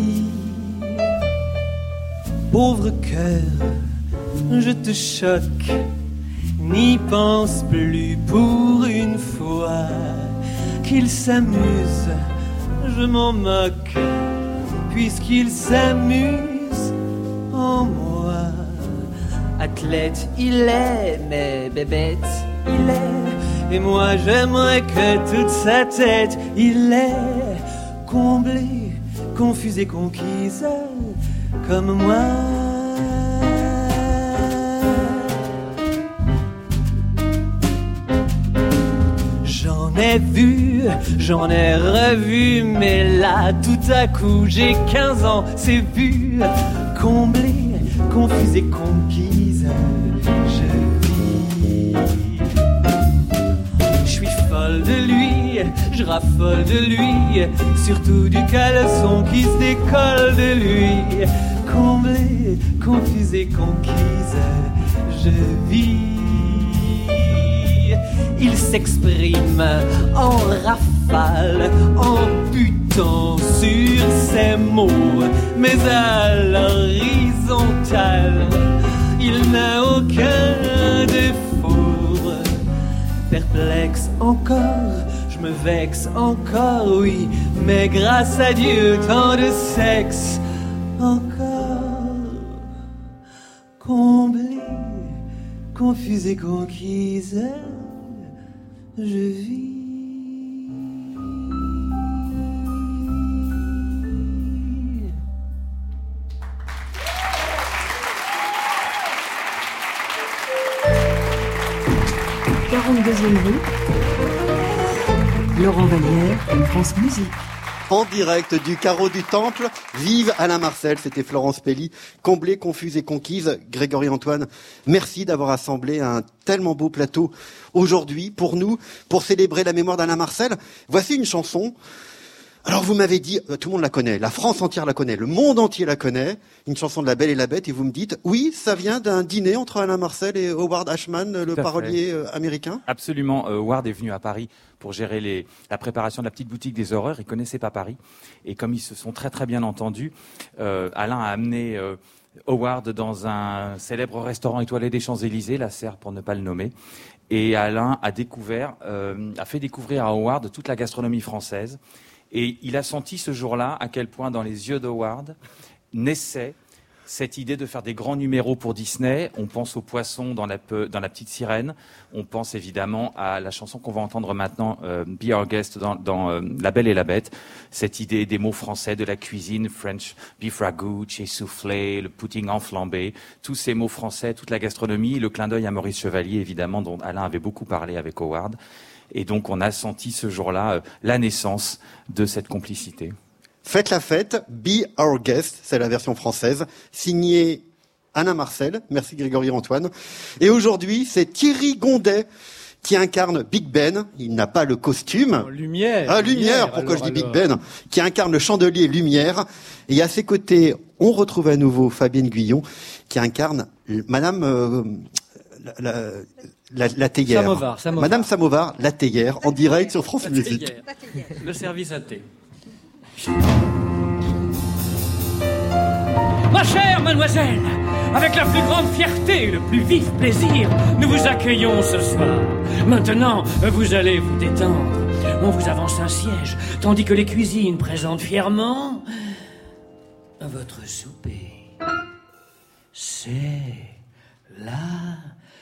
Pauvre cœur, je te choque, n'y pense plus pour une fois. Qu'il s'amuse, je m'en moque, puisqu'il s'amuse en moi. Athlète, il est, mais bébête, il est. Et moi j'aimerais que toute sa tête, il est comblé, confuse et conquise, comme moi. J'en ai vu, j'en ai revu, mais là tout à coup j'ai 15 ans, c'est vu, comblé, confuse et conquise, je vis. Je suis folle de lui, je raffole de lui, surtout du caleçon qui se décolle de lui. Comblée, confuse et conquise, je vis. Il s'exprime en rafale, en butant sur ses mots, mais à l'horizontale, il n'a aucun défaut. Perplexe encore, je me vexe encore, oui, mais grâce à Dieu, tant de sexe encore, comblé, confuse et conquise, je vis. rue, Laurent Vallière, France Musique. En direct du carreau du Temple, vive Alain Marcel, c'était Florence Pelli, comblée, confuse et conquise. Grégory Antoine, merci d'avoir assemblé un tellement beau plateau aujourd'hui pour nous, pour célébrer la mémoire d'Alain Marcel. Voici une chanson. Alors vous m'avez dit, tout le monde la connaît, la France entière la connaît, le monde entier la connaît, une chanson de La Belle et la Bête, et vous me dites, oui, ça vient d'un dîner entre Alain Marcel et Howard Ashman, le parolier américain. Absolument, Howard est venu à Paris pour gérer la préparation de la petite boutique des horreurs, il connaissait pas Paris, et comme ils se sont très très bien entendus, Alain a amené Howard dans un célèbre restaurant étoilé des Champs-Élysées, la Serre pour ne pas le nommer, et Alain a fait découvrir à Howard toute la gastronomie française. Et il a senti ce jour-là à quel point dans les yeux d'Howard naissait cette idée de faire des grands numéros pour Disney. On pense aux poissons dans la Petite Sirène. On pense évidemment à la chanson qu'on va entendre maintenant, Be Our Guest, dans La Belle et la Bête. Cette idée des mots français, de la cuisine, French beef ragout, soufflé, le pudding enflambé, tous ces mots français, toute la gastronomie, le clin d'œil à Maurice Chevalier, évidemment, dont Alain avait beaucoup parlé avec Howard. Et donc, on a senti ce jour-là la naissance de cette complicité. Faites la fête, Be Our Guest, c'est la version française, signée Alain Marcel. Merci Grégory Antoine. Et aujourd'hui, c'est Thierry Gondet qui incarne Big Ben. Il n'a pas le costume. Lumière, pourquoi je dis Big Ben, qui incarne le chandelier Lumière. Et à ses côtés, on retrouve à nouveau Fabienne Guyon, qui incarne Madame... La théière. Samovar. Madame Samovar, la théière, en direct sur France Musique. Le service à thé. Ma chère mademoiselle, avec la plus grande fierté et le plus vif plaisir, nous vous accueillons ce soir. Maintenant, vous allez vous détendre. On vous avance un siège, tandis que les cuisines présentent fièrement votre souper. C'est la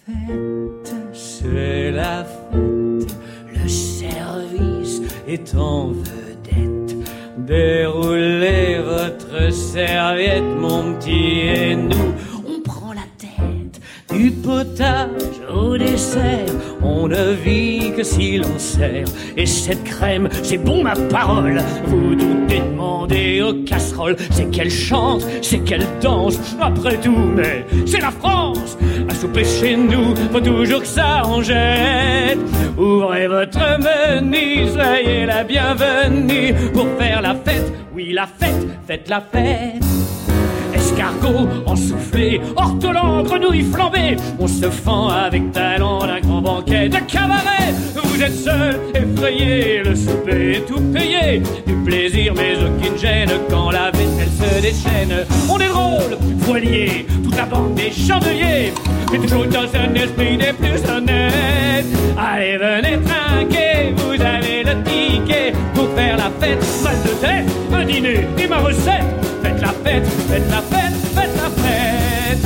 fête, c'est la fête. Le service est en vedette. Déroulez votre serviette, mon petit, et nous, on prend la tête. Du potage au dessert, on ne vit que si l'on sert. Et cette crème, c'est bon ma parole. Vous doutez demander aux casseroles. C'est qu'elle chante, c'est qu'elle danse. Après tout, mais c'est la France. À souper chez nous, faut toujours que ça en jette. Ouvrez votre menu, soyez la bienvenue. Pour faire la fête, oui la fête, faites la fête. Escargot, ensoufflé, ortolan, grenouille flambée. On se fend avec talent d'un grand banquet de cabaret. Vous êtes seul, effrayé, le souper est tout payé. Du plaisir mais aucune gêne quand la vaisselle se déchaîne. On est drôle, voilier, toute la bande des chandeliers. Mais toujours dans un esprit des plus honnêtes. Allez, venez trinquer, vous avez le ticket pour faire la fête. Mal de tête, un dîner et ma recette. Faites la fête, faites la fête, faites la fête.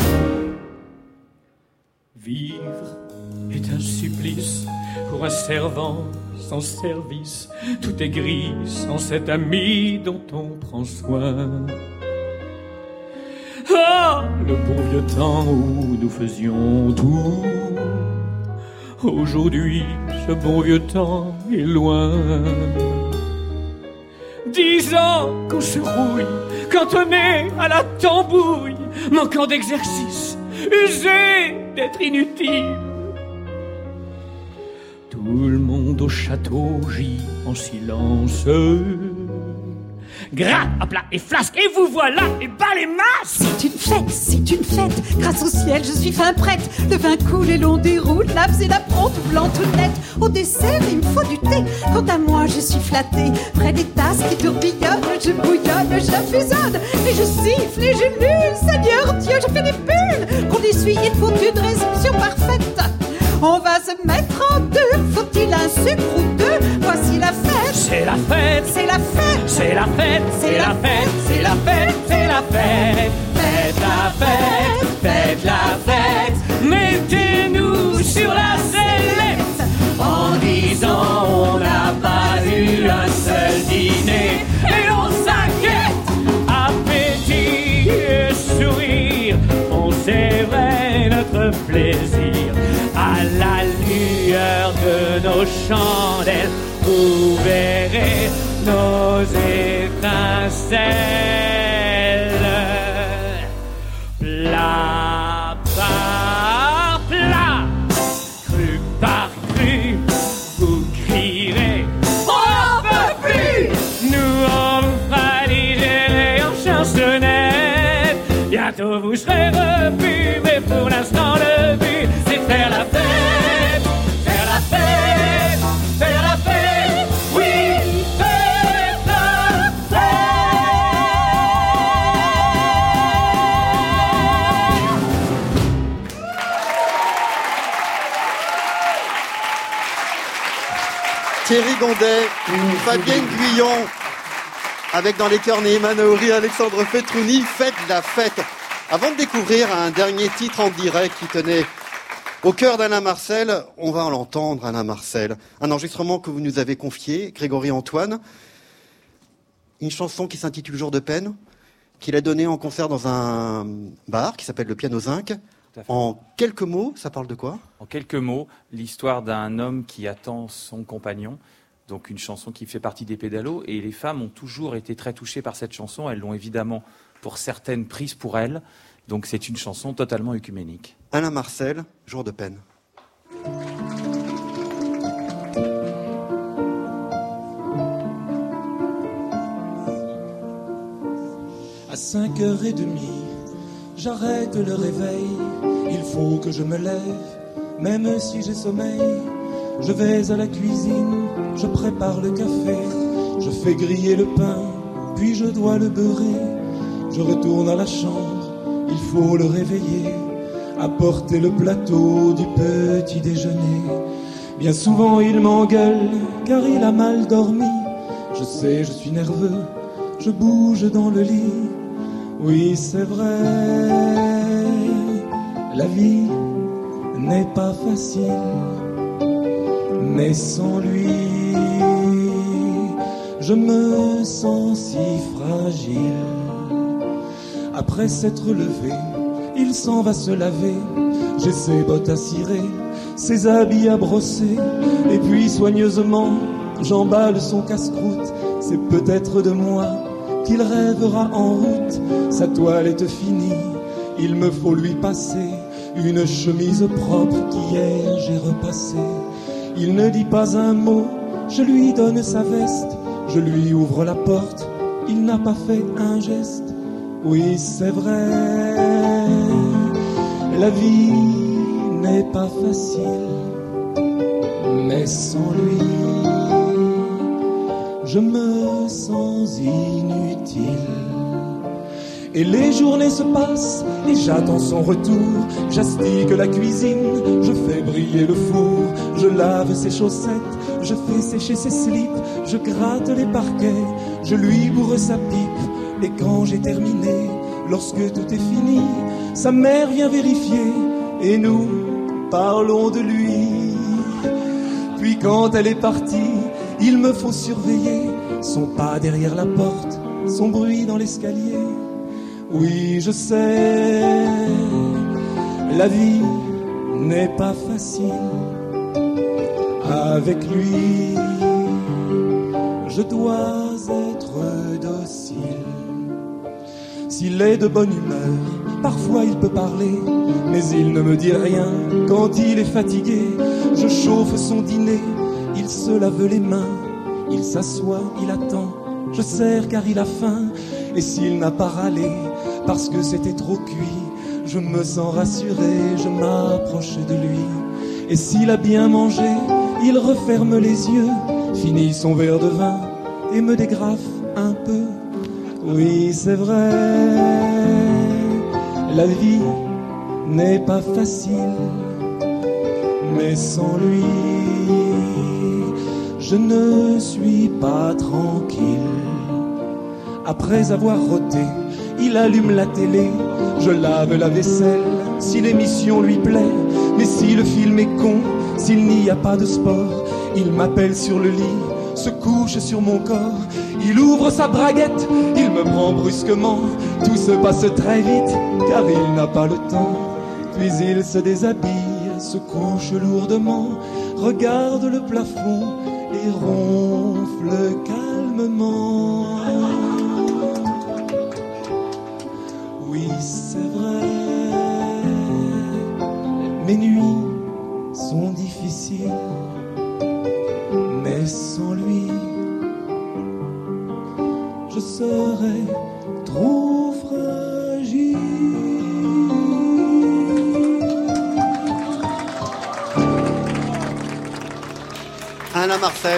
Vivre est un supplice pour un servant sans service. Tout est gris sans cet ami dont on prend soin. Ah, le bon vieux temps où nous faisions tout. Aujourd'hui, ce bon vieux temps est loin. 10 ans qu'on se rouille, cantonné à la tambouille, manquant d'exercice, usé d'être inutile. Tout le monde au château gît en silence. Gras, à plat et flasque, et vous voilà, et bas les masses. C'est une fête, grâce au ciel, je suis fin prête. Le vin coule et l'on déroule, la et la prompte, blanc tout net. Au dessert, il me faut du thé. Quant à moi, je suis flattée. Près des tasses qui tourbillonnent, je bouillonne, je fusionne. Et je siffle et j'ulule, Seigneur Dieu, je fais des bulles. Qu'on essuie, il faut une réception parfaite. On va se mettre en deux, faut-il un sucre ou deux? Voici la fête. C'est la fête, c'est la fête, c'est la fête, c'est la fête, c'est la fête, c'est la fête. Faites la fête, faites la fête. Mettez-nous sur la sellette. En 10 ans, on n'a pas eu un seul dîner. Et on s'inquiète, appétit et sourire. On sait notre plaisir. À la lueur de nos chandelles, vous verrez nos étincelles. Plat par plat, cru par cru, vous crierez on n'en peut plus. Nous on vous fera digérer en chansonnette. Bientôt vous serez revus, mais pour l'instant le but c'est faire la fête, faire la fête, faire la fête, oui, faire la fête. Thierry Gondet, Fabienne Guyon, avec dans les chœurs Néhéma Naouri, Alexandre Fetrouni, faites la fête. Avant de découvrir un dernier titre en direct qui tenait au cœur d'Alain Marcel, on va l'entendre, Alain Marcel. Un enregistrement que vous nous avez confié, Grégory Antoine. Une chanson qui s'intitule Jour de peine, qu'il a donnée en concert dans un bar qui s'appelle le Piano Zinc. En quelques mots, ça parle de quoi ? En quelques mots, l'histoire d'un homme qui attend son compagnon. Donc une chanson qui fait partie des pédalos. Et les femmes ont toujours été très touchées par cette chanson. Elles l'ont évidemment, pour certaines, prise pour elles. Donc c'est une chanson totalement œcuménique. Alain Marcel, Jour de peine. À 5h30, j'arrête le réveil. Il faut que je me lève, même si j'ai sommeil. Je vais à la cuisine, je prépare le café. Je fais griller le pain, puis je dois le beurrer. Je retourne à la chambre, il faut le réveiller. Apporter le plateau du petit déjeuner. Bien souvent il m'engueule, car il a mal dormi. Je sais, je suis nerveux, je bouge dans le lit. Oui, c'est vrai, la vie n'est pas facile, mais sans lui, je me sens si fragile. Après s'être levé, il s'en va se laver. J'ai ses bottes à cirer, ses habits à brosser, et puis soigneusement, j'emballe son casse-croûte. C'est peut-être de moi qu'il rêvera en route. Sa toilette finie, il me faut lui passer une chemise propre qu'hier j'ai repassée. Il ne dit pas un mot, je lui donne sa veste, je lui ouvre la porte, il n'a pas fait un geste. Oui, c'est vrai, la vie n'est pas facile, mais sans lui, je me sens inutile. Et les journées se passent et j'attends son retour. J'astique la cuisine, je fais briller le four, je lave ses chaussettes, je fais sécher ses slips, je gratte les parquets, je lui bourre sa pipe. Et quand j'ai terminé, lorsque tout est fini, sa mère vient vérifier et nous parlons de lui. Puis quand elle est partie, il me faut surveiller son pas derrière la porte, son bruit dans l'escalier. Oui, je sais, la vie n'est pas facile. Avec lui, je dois être docile. S'il est de bonne humeur, parfois il peut parler, mais il ne me dit rien quand il est fatigué. Je chauffe son dîner, il se lave les mains, il s'assoit, il attend, je sers car il a faim. Et s'il n'a pas râlé parce que c'était trop cuit, je me sens rassuré, je m'approche de lui. Et s'il a bien mangé, il referme les yeux, finit son verre de vin et me dégrafe un peu. Oui, c'est vrai, la vie n'est pas facile, mais sans lui, je ne suis pas tranquille. Après avoir roté, il allume la télé, je lave la vaisselle, si l'émission lui plaît. Mais si le film est con, s'il n'y a pas de sport, il m'appelle sur le lit, se couche sur mon corps. Il ouvre sa braguette, il me prend brusquement. Tout se passe très vite, car il n'a pas le temps. Puis il se déshabille, se couche lourdement, regarde le plafond et ronfle calmement. Oui, c'est vrai, mes nuits sont difficiles, mais sans lui, je serais trop fragile. Alain Marcel,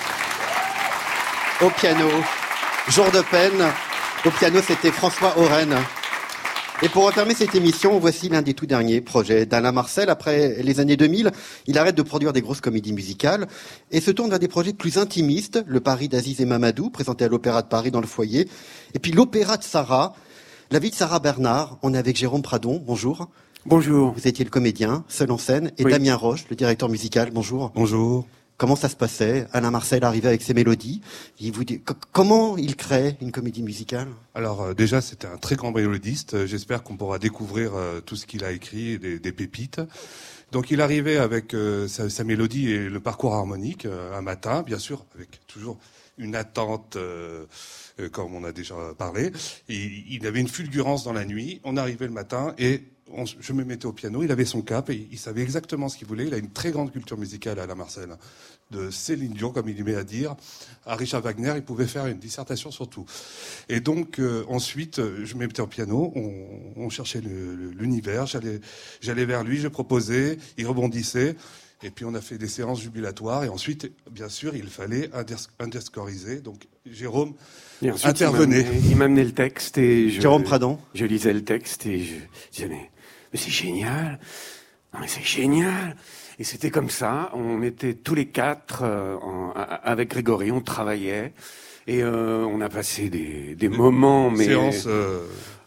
au piano, Jour de peine, au piano c'était François Oren. Et pour entamer cette émission, voici l'un des tout derniers projets d'Alain Marcel. Après les années 2000, il arrête de produire des grosses comédies musicales et se tourne vers des projets plus intimistes. Le Paris d'Aziz et Mamadou, présenté à l'Opéra de Paris dans le foyer. Et puis l'Opéra de Sarah, la vie de Sarah Bernard. On est avec Jérôme Pradon, bonjour. Bonjour. Vous étiez le comédien, seul en scène. Et oui. Damien Roche, le directeur musical, bonjour. Bonjour. Comment ça se passait? Alain Marcel arrivait avec ses mélodies. Il vous dit, comment il crée une comédie musicale? Alors déjà, c'était un très grand mélodiste. J'espère qu'on pourra découvrir tout ce qu'il a écrit, des pépites. Donc il arrivait avec sa mélodie et le parcours harmonique un matin, bien sûr, avec toujours une attente, comme on a déjà parlé. Il avait une fulgurance dans la nuit. On arrivait le matin et je me mettais au piano, il avait son cap et il savait exactement ce qu'il voulait. Il a une très grande culture musicale, Alain Marcel. De Céline Dion, comme il aimait à dire, à Richard Wagner, il pouvait faire une dissertation sur tout. Et donc, ensuite, je me mettais au piano, on cherchait l'univers, j'allais vers lui, je proposais, il rebondissait, et puis on a fait des séances jubilatoires, et ensuite, bien sûr, il fallait underscoriser. Donc, Jérôme intervenait. Il m'amenait le texte, et Jérôme Pradon. Je lisais le texte, et je disais, mais c'est génial, non mais c'est génial. Et c'était comme ça, on était tous les quatre avec Grégory, on travaillait et on a passé des moments, mais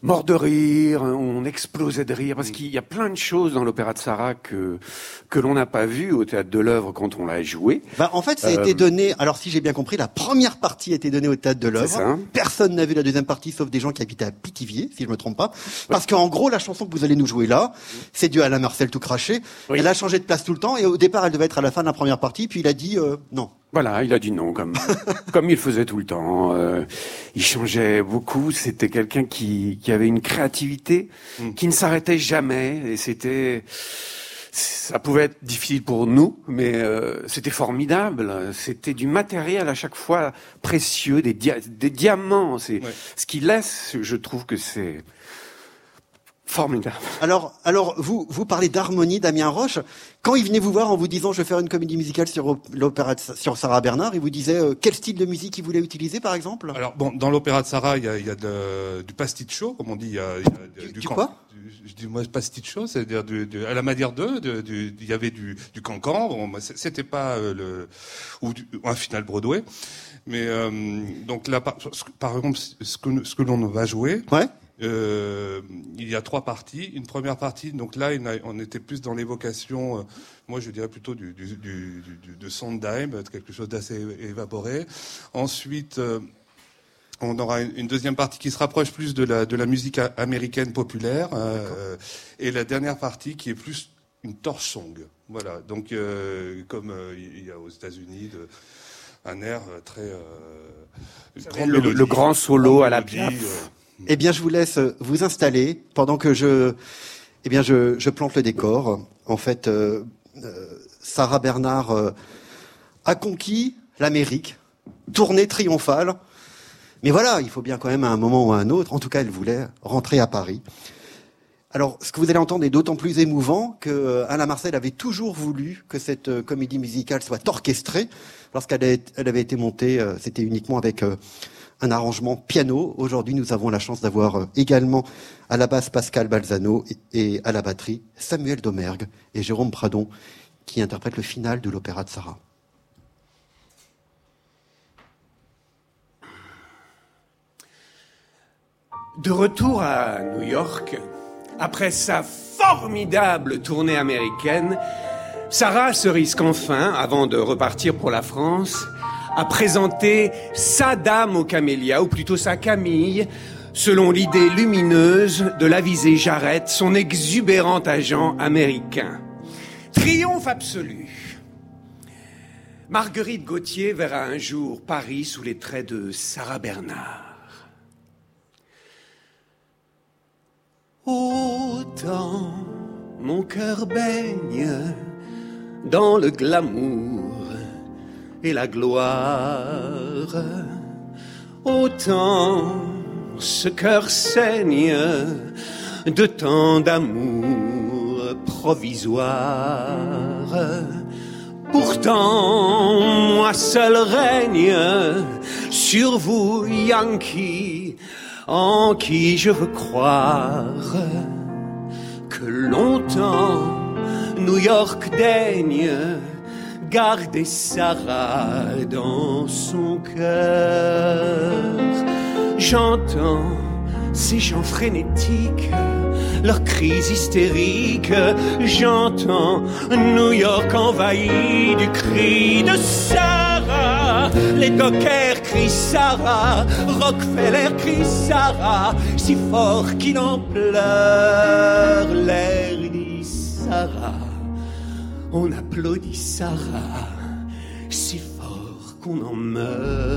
mort de rire, on explosait de rire, parce qu'il y a plein de choses dans l'opéra de Sarah que l'on n'a pas vu au Théâtre de l'Œuvre quand on l'a joué. En fait, ça a été donné, alors si j'ai bien compris, la première partie a été donnée au Théâtre de l'Œuvre. Personne n'a vu la deuxième partie, sauf des gens qui habitaient à Pithiviers, si je me trompe pas. Parce qu'en gros, la chanson que vous allez nous jouer là, c'est du Alain Marcel tout craché. Oui. Elle a changé de place tout le temps, et au départ, elle devait être à la fin de la première partie, puis il a dit non. Voilà, il a dit non, comme il faisait tout le temps. Il changeait beaucoup. C'était quelqu'un qui avait une créativité qui ne s'arrêtait jamais. Et ça pouvait être difficile pour nous, mais c'était formidable. C'était du matériel à chaque fois précieux, des diamants. C'est ce qui laisse. Je trouve que c'est formidable. Alors, vous parlez d'harmonie, Damien Roche. Quand il venait vous voir en vous disant je vais faire une comédie musicale sur Sarah Bernard, il vous disait quel style de musique il voulait utiliser, par exemple? Alors bon, dans l'opéra de Sarah, il y a du pasticcio, comme on dit. Il y a du quoi? Je dis moi pasticcio, c'est-à-dire à la manière il y avait du cancan. Bon, c'était pas ou un final Broadway, mais donc là, par exemple, ce que l'on va jouer. Ouais. Il y a 3 parties. Une première partie, donc là, on était plus dans l'évocation, moi je dirais plutôt de Sondheim, quelque chose d'assez évaporé. Ensuite, on aura une deuxième partie qui se rapproche plus de la musique américaine populaire, et la dernière partie qui est plus une torch song. Voilà, donc comme il y a aux États-Unis un air très le grand solo à la Piaf. Eh bien, je vous laisse vous installer pendant que je plante le décor. En fait, Sarah Bernard a conquis l'Amérique, tournée triomphale. Mais voilà, il faut bien quand même à un moment ou à un autre, en tout cas, elle voulait rentrer à Paris. Alors, ce que vous allez entendre est d'autant plus émouvant que Alain Marcel avait toujours voulu que cette comédie musicale soit orchestrée. Lorsqu'elle avait été montée, c'était uniquement avec un arrangement piano. Aujourd'hui, nous avons la chance d'avoir également à la basse Pascal Balzano et à la batterie Samuel Domergue et Jérôme Pradon qui interprètent le final de l'opéra de Sarah. De retour à New York, après sa formidable tournée américaine, Sarah se risque enfin, avant de repartir pour la France, à présenter sa dame aux camélias, ou plutôt sa Camille, selon l'idée lumineuse de l'avisé Jarrett, son exubérant agent américain. Triomphe absolu. Marguerite Gauthier verra un jour Paris sous les traits de Sarah Bernard. Autant mon cœur baigne dans le glamour et la gloire, autant ce cœur saigne de tant d'amour provisoire. Pourtant, moi seul règne sur vous, Yankee, en qui je veux croire que longtemps New York daigne garder Sarah dans son cœur. J'entends ces gens frénétiques, leurs cris hystériques. J'entends New York envahi du cri de Sarah. Les dockers crient Sarah, Rockefeller crie Sarah, si fort qu'il en pleure. L'air dit Sarah, on applaudit Sarah, si fort qu'on en meurt.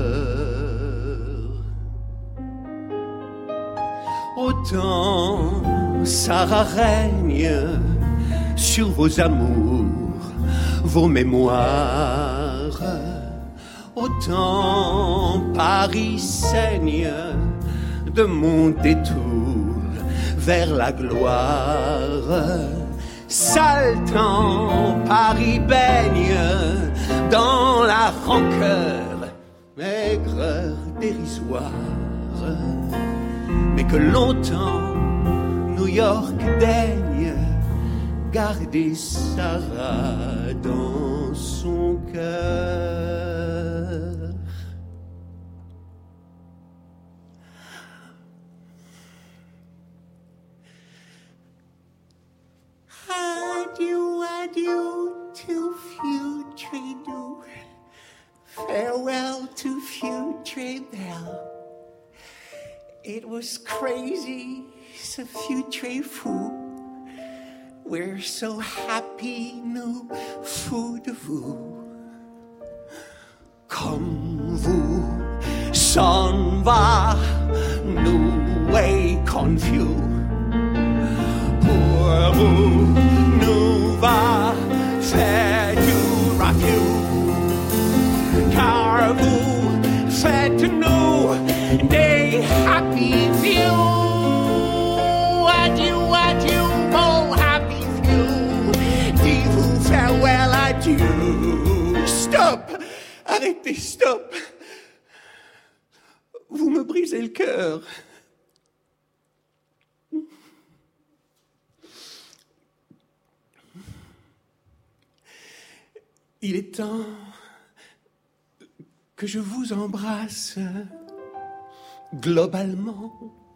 Autant Sarah règne sur vos amours, vos mémoires. Autant Paris saigne de mon détour vers la gloire. Saltant, Paris baigne dans la rancœur, maigreur dérisoire. Mais que longtemps New York daigne garder Sarah dans son cœur. adieu, adieu to future nous. Farewell to future now. It was crazy, ce future fou. We're so happy, nous, fous de vous. Comme vous s'en va, nous est confus. Pour vous, nous va faire du refus. Car vous faites nous des happy few. Adieu, adieu, mon happy few. Dis-vous farewell, adieu. Stop! Arrêtez, stop! Vous me brisez le cœur. Il est temps que je vous embrasse globalement.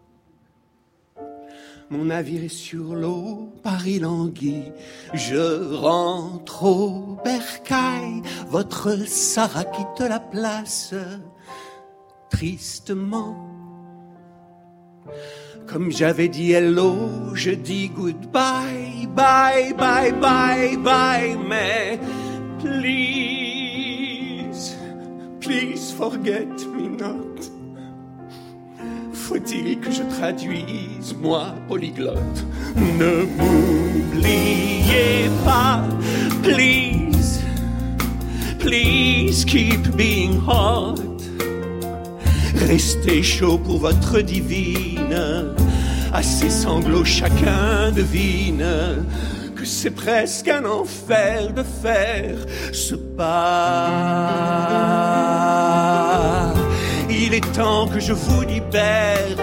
Mon navire est sur l'eau, Paris languit. Je rentre au bercail. Votre Sarah quitte la place tristement. Comme j'avais dit hello, je dis goodbye, bye, bye, bye, bye. Mais please, please forget me not. Faut-il que je traduise, moi, polyglotte? Ne m'oubliez pas, please, please keep being hot. Restez chaud pour votre divine. À ses sanglots chacun devine que c'est presque un enfer de faire ce pas. Il est temps que je vous libère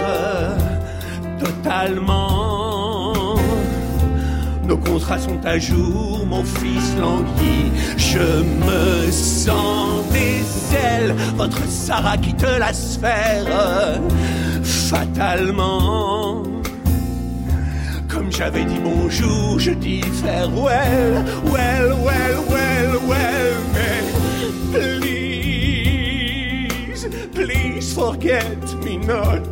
totalement. Nos contrats sont à jour, mon fils languit. Je me sens des ailes, votre Sarah quitte la sphère fatalement. Comme j'avais dit bonjour, je dis farewell, well, well, well, well. Mais please, please forget me not.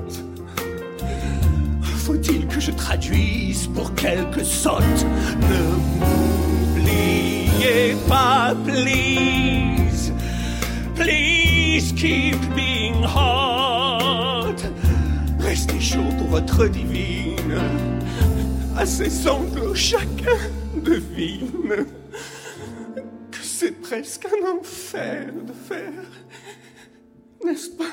Faut-il que je traduise pour quelque sotte? Ne m'oubliez pas, please, please keep being hot. Restez chaud pour votre divine. À ses sanglots chacun devine que c'est presque un enfer de faire, n'est-ce pas?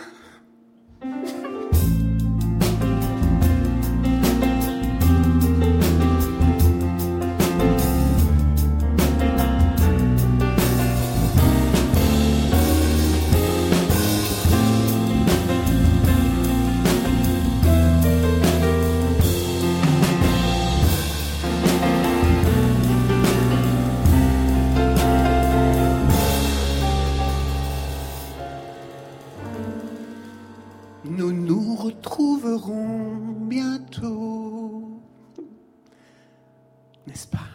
Nous nous retrouverons bientôt, n'est-ce pas?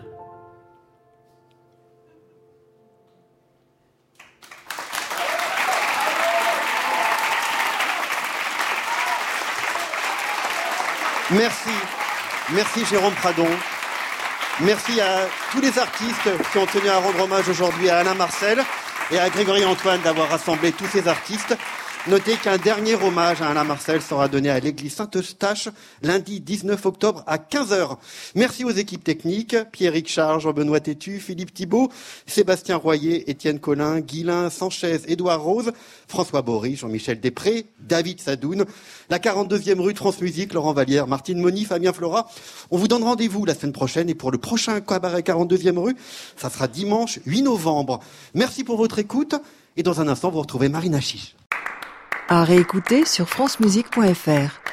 Merci. Merci Jérôme Pradon. Merci à tous les artistes qui ont tenu à rendre hommage aujourd'hui à Alain Marcel et à Grégory Antoine d'avoir rassemblé tous ces artistes. Notez qu'un dernier hommage à Alain Marcel sera donné à l'église Saint-Eustache lundi 19 octobre à 15h. Merci aux équipes techniques, Pierrick Charles, Jean-Benoît Tétu, Philippe Thibault, Sébastien Royer, Étienne Collin, Guylain Sanchez, Édouard Rose, François Bory, Jean-Michel Després, David Sadoun, la 42e rue de France Musique, Laurent Vallière, Martine Moni, Fabien Flora. On vous donne rendez-vous la semaine prochaine et pour le prochain cabaret 42e rue, ça sera dimanche 8 novembre. Merci pour votre écoute et dans un instant vous retrouvez Marina Chiche. À réécouter sur francemusique.fr.